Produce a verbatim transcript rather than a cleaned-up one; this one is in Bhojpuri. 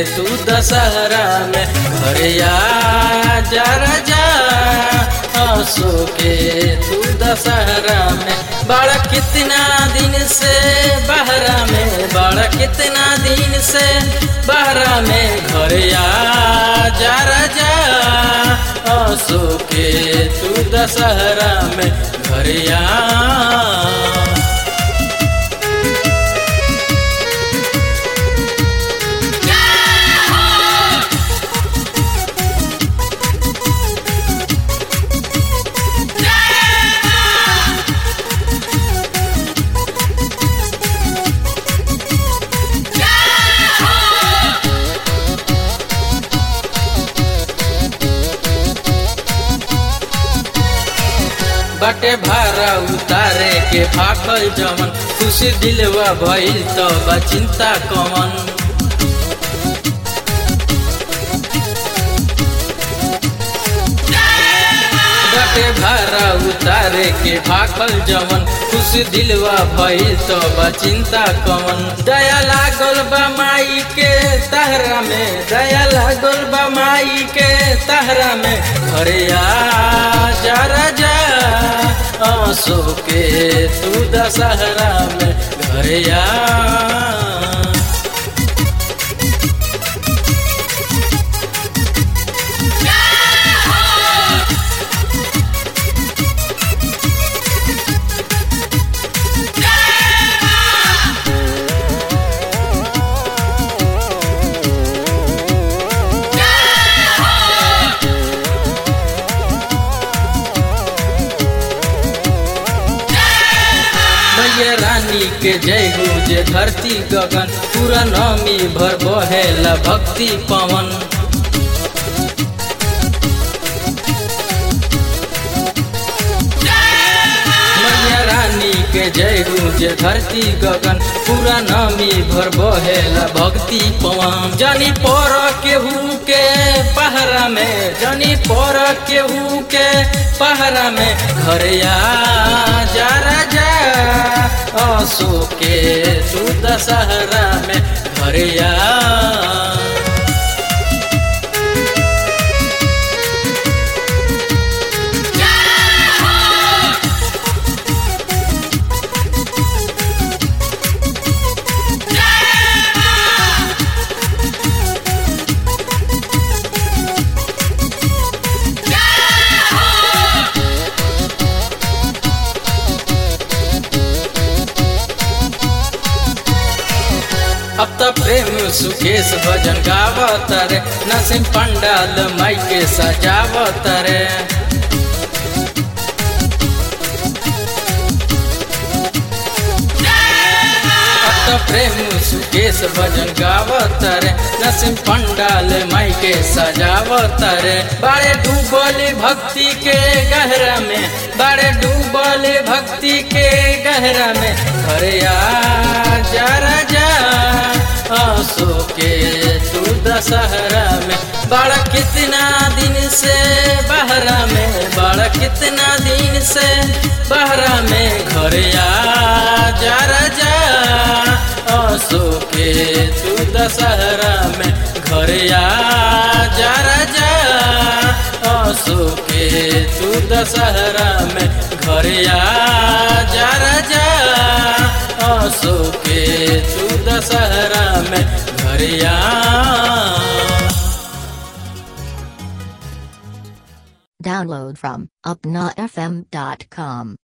तू दशहरा में घरे आ जा राजा आंसू के तू दशहरा में। बड़ा कितना दिन से बहरा में बड़ा कितना दिन से बहरा में घरे आ जा राजा आंसू के तू दशहरा में घरे आ। बटे भारा उतारे के फाकल जमन खुशी दिलवा भइल तो बा चिंता कमन। बटे भारा उतारे के फाकल जमन खुशी दिलवा भइल तो बा चिंता कमन। दया लागल बा माई के तहरा में दया लागल बा माई के तहरा में घरे आ जा राजा आंसू के तू दशहरा में घरे आ। मैया रानी के जय हो जे धरती गगन पूरा नमी भर बहेला भक्ति पवन। मैया रानी के जय हो जे धरती गगन पूरा नमी भर बहेला भक्ति पवन। जानी पर केहू के पहरा में जानी पर केहू के पहरा में घरे आ जा राजा आंसू के तू दशहरा में घरे आ। अब तो प्रेम सुकेश भजन गावत रे नसीम पंडाल माई के सजावत रे। अब तो प्रेम सुकेश भजन गावत रे नसीम पंडाल माई के सजावत रे। बड़े डूबल भक्ति के गहरा में बड़े डूबल भक्ति के गहरा में घरे आ जा राजा आंसू के तू दशहरा में। बड़ा कितना दिन से बहरा में बड़ा कितना दिन से बहरा में घरे आ जा राजा आंसू के तू दशहरा में घरे आ जा राजा आंसू के तू दशहरा में घरे आ जा राजा आंसू के तू दशहरा में घरे आ। Download from upna f m dot com.